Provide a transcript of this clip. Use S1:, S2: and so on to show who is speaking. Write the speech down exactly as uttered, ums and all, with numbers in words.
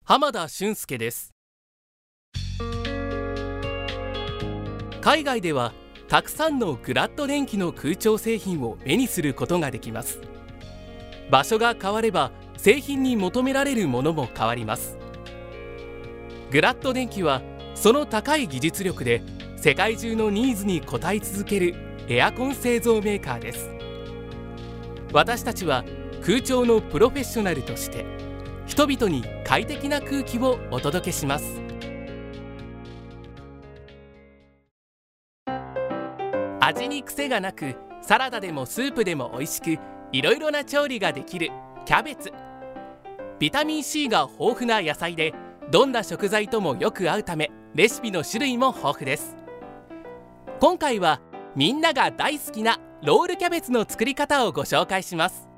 S1: 浜田俊介です。海外ではたくさんのグラッド電機の空調製品を目にすることができます。場所が変われば製品に求められるものも変わります。グラッド電機はその高い技術力で世界中のニーズに応え続けるエアコン製造メーカーです。私たちは空調のプロフェッショナルとして人々に快適な空気をお届けします。味に癖がなく、サラダでもスープでも美味しく、いろいろな調理ができるキャベツ。ビタミン C が豊富な野菜で、どんな食材ともよく合うため、レシピの種類も豊富です。今回はみんなが大好きなロールキャベツの作り方をご紹介します。